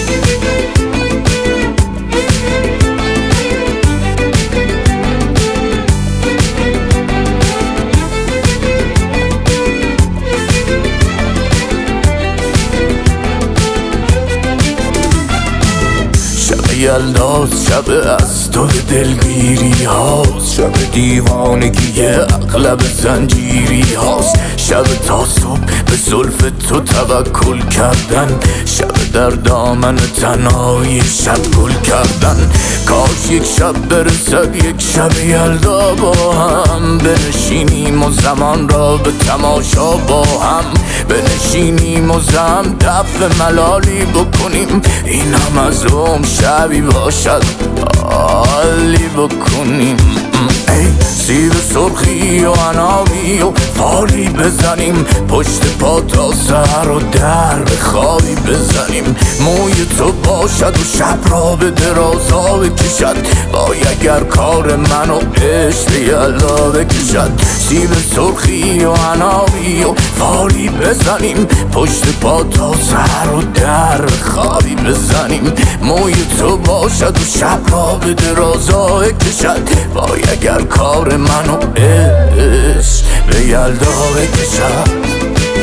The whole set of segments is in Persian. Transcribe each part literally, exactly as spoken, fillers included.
یلداز شب از تو دلگیری هاست، شب دیوانگی اغلب زنجیری هاست، شب تا صبح به زلف تو توکل کردن، شب در دامن تنهایی شب گل کردن. کاش یک شب برسد یک شب یلدا با هم بنشینیم و زمان را به تماشا با هم بنشینیم و زم دفع ملالی بکنیم، این هم از روم شبی باشد حالی بکنیم. ای سیب سرخی و عنابی و فالی بزنیم، پشت پا تا سر و در به خوابی بزنیم، موی تو باشد و شب را به درازا بکشد، وای اگر کار من و عشق یلدا بکشد. سیب سرخی و عنابی و فالی بزنیم، پشت پا تا سر و در خوابی بزنیم، موی تو باشد و شب را به درازا بکشد، وای اگر کار من و عشق به یلدا بکشد.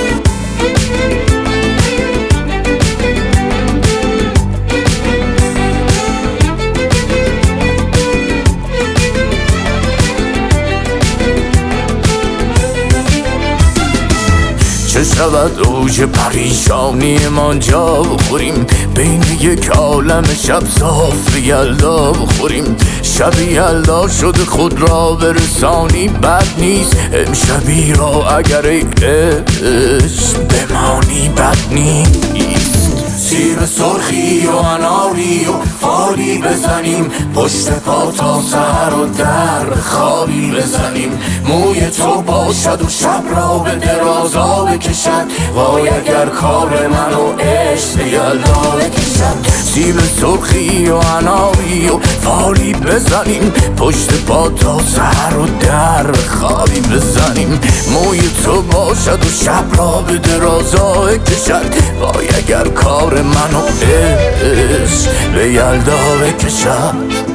چه شود اوج پریشانی ما جا بخوریم، بین یک عالم شب صاف به یلدا بخوریم، شب یلدا شده خود را برسانی بد نیست، امشبی را اگر ای عشق بمانی بد نیست. سیب سرخی و اناری و فالی بزنیم، پشت پا تا سر و در خوابی بزنیم، موی تو باشد و شب را به درازا بکشد، وای اگر کار من و عشق به یلدا بکشد. سیب سرخی و اناری و فالی بزنیم، پشت پا تا سر و در خوابی بزنیم، موی تو باشد و شب را به درازا بکشد، وای اگر کار من و عشق به یلدا بکشد.